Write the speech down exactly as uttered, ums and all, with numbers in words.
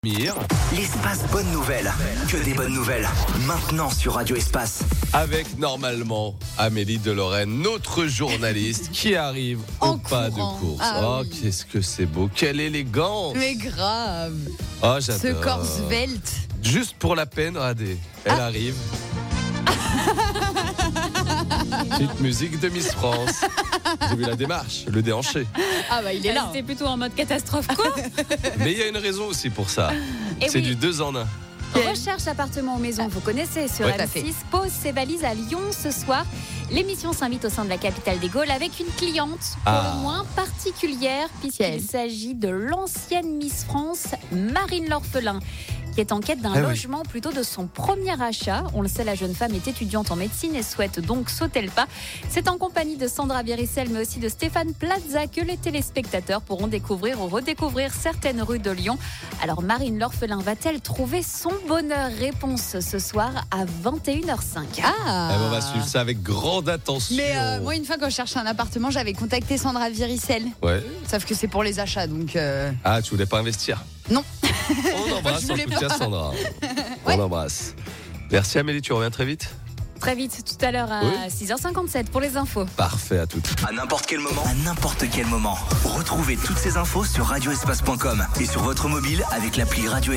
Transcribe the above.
L'espace bonne nouvelle, que des bonnes nouvelles, maintenant sur Radio Espace. Avec normalement Amélie de Lorraine, notre journaliste qui arrive En au pas de courant. course. Ah oh, oui. qu'est-ce que c'est beau, quelle élégance. Mais grave. Oh, j'adore. Ce corps svelte. Juste pour la peine, regardez, elle Ah. arrive. Petite musique de Miss France. J'ai vu la démarche, le déhanché. Ah bah il est là. C'était plutôt en mode catastrophe. Quoi? Mais il y a une raison aussi pour ça. Et C'est oui. du deux en un. Recherche appartement ou maison, vous connaissez sur Ouais, tout à M fait. six, pose ses valises à Lyon ce soir. L'émission s'invite au sein de la capitale des Gaules avec une cliente pour Ah. le moins particulière puisqu'il Quelle? s'agit de l'ancienne Miss France, Marine L'Orphelin, qui est en quête d'un Ah oui. logement plutôt de son premier achat. On le sait, la jeune femme est étudiante en médecine et souhaite donc sauter le pas. C'est en compagnie de Sandra Viricel mais aussi de Stéphane Plaza que les téléspectateurs pourront découvrir ou redécouvrir certaines rues de Lyon. Alors Marine L'Orphelin va-t-elle trouver son bonheur? Réponse ce soir à vingt et une heures cinq. Ah. Eh ben, on va suivre ça avec grande attention. Mais euh, moi, une fois quand je cherchais un appartement, j'avais contacté Sandra Viricel. Ouais. Sauf que c'est pour les achats, donc. euh, Ah, tu voulais pas investir? Non. On embrasse Je en voulais tout cas Sandra. On embrasse. Merci Amélie, tu reviens très vite? Très vite, tout à l'heure à Oui. six heures cinquante-sept pour les infos. Parfait, à toutes. À n'importe quel moment, à n'importe quel moment. Retrouvez toutes ces infos sur radioespace point com et sur votre mobile avec l'appli Radio